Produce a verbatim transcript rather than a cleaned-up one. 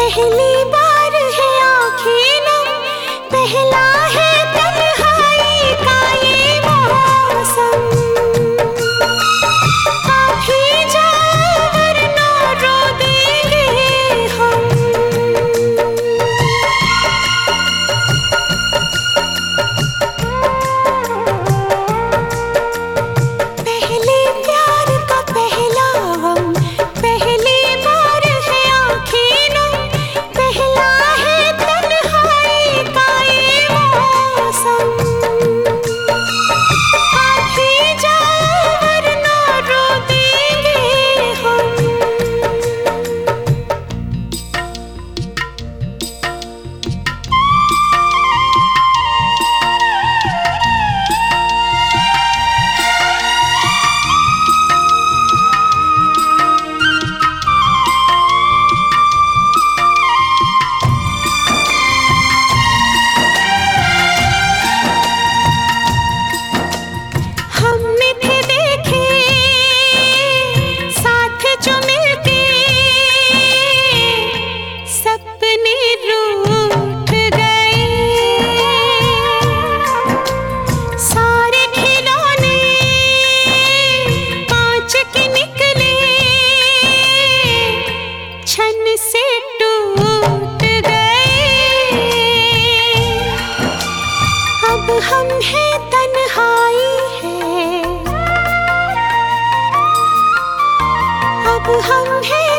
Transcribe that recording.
पहली बार है आँखें नम, पहला है तन्हाई का ये मौसम। आप ही जाओ वरना रो देंगे हम। पहले प्यार का पहला गम, पहली बार है आँखें नम, पहला है तन्हाई का ये मौसम। आप ही जाओ वरना रो देंगे हम। हमने थे देखे साथ जो मिलते, सपने रूठ गए। सारे खिलौने कांच के निकले, छन से टूट गए। अब हम हैं तन्हाई है, अब हम हैं